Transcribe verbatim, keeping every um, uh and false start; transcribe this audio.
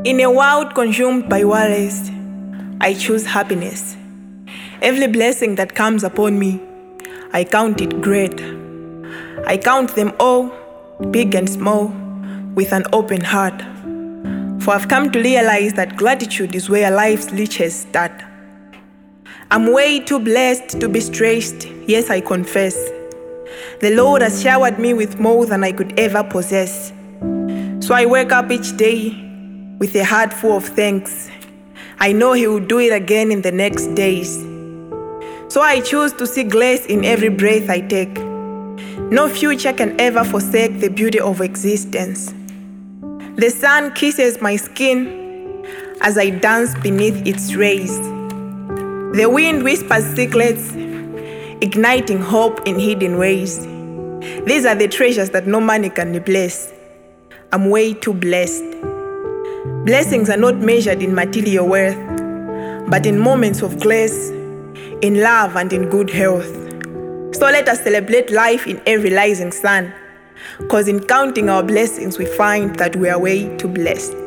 In a world consumed by worries, I choose happiness. Every blessing that comes upon me, I count it great. I count them all, big and small, with an open heart. For I've come to realize that gratitude is where life's riches start. I'm way too blessed to be stressed, yes, I confess. The Lord has showered me with more than I could ever possess. So I wake up each day with a heart full of thanks. I know He will do it again in the next days. So I choose to see grace in every breath I take. No future can ever forsake the beauty of existence. The sun kisses my skin as I dance beneath its rays. The wind whispers secrets, igniting hope in hidden ways. These are the treasures that no money can replace. I'm way too blessed. Blessings are not measured in material wealth, but in moments of grace, in love and in good health. So let us celebrate life in every rising sun, because in counting our blessings we find that we are way too blessed.